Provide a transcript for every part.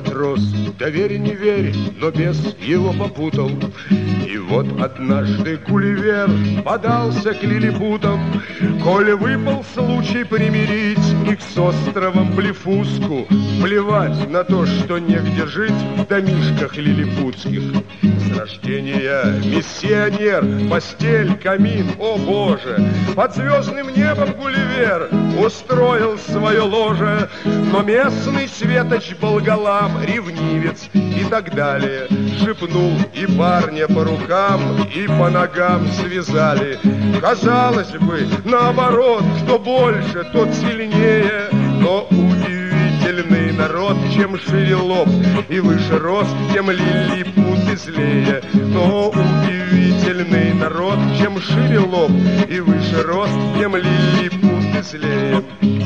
матрос, да верь, не верь, но бес его попутал. И вот однажды Гулливер подался к лилипутам. Коли выпал случай примирить их с островом Блефуску, плевать на то, что негде жить в домишках лилипутских. С рождения миссионер, постель, камин, о боже! Под звездным небом Гулливер устроил свое ложе, но местный светоч Болгалам, ревнивец и так далее, шепнул, и парня по рукам и по ногам связали. Казалось бы, наоборот, кто больше, тот сильнее, но удивительный народ, чем шире лоб и выше рост, тем лилипуты злее. Но удивительный народ, чем шире лоб и выше рост, тем лилипуты злее.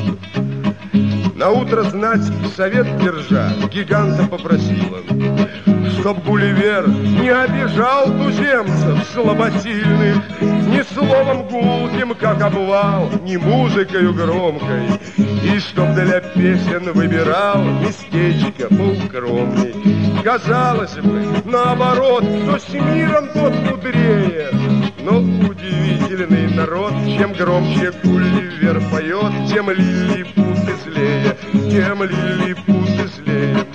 Наутро знать совет держа гиганта попросила, чтоб Гулливер не обижал туземцев слаботильных ни словом гулким, как обвал, ни музыкою громкой, и чтоб для песен выбирал местечко поукромней. Казалось бы, наоборот, кто с миром, тот мудрее, но удивительный народ, чем громче Гулливер поет, тем лилипуты злее, тем лилипуты злее.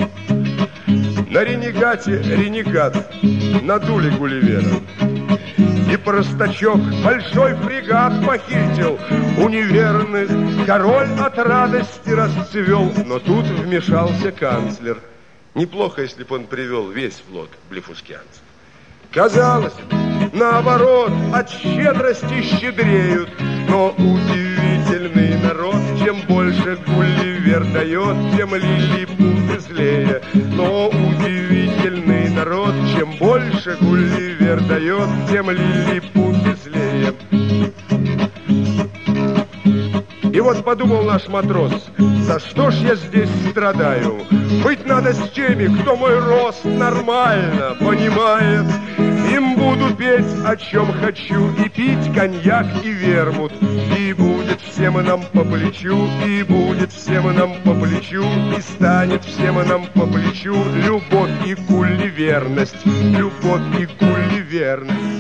На ренегате ренегат надули Гулливера, и простачок большой фрегат похитил у неверных. Король от радости расцвел, но тут вмешался канцлер. Неплохо, если бы он привел весь флот блефускианцев. Казалось бы, наоборот, от щедрости щедреют, но удивительный народ, чем больше Гулливер дает, тем лилипуты злее. Но удивительный народ, чем больше Гулливер дает, тем лилипуты злее. И вот подумал наш матрос, за что ж я здесь страдаю? Быть надо с теми, кто мой рост нормально понимает. Им буду петь, о чем хочу, и пить коньяк и вермут. И будет всем нам по плечу, и будет всем нам по плечу, и станет всем нам по плечу любовь и гулливерность, любовь и гулливерность.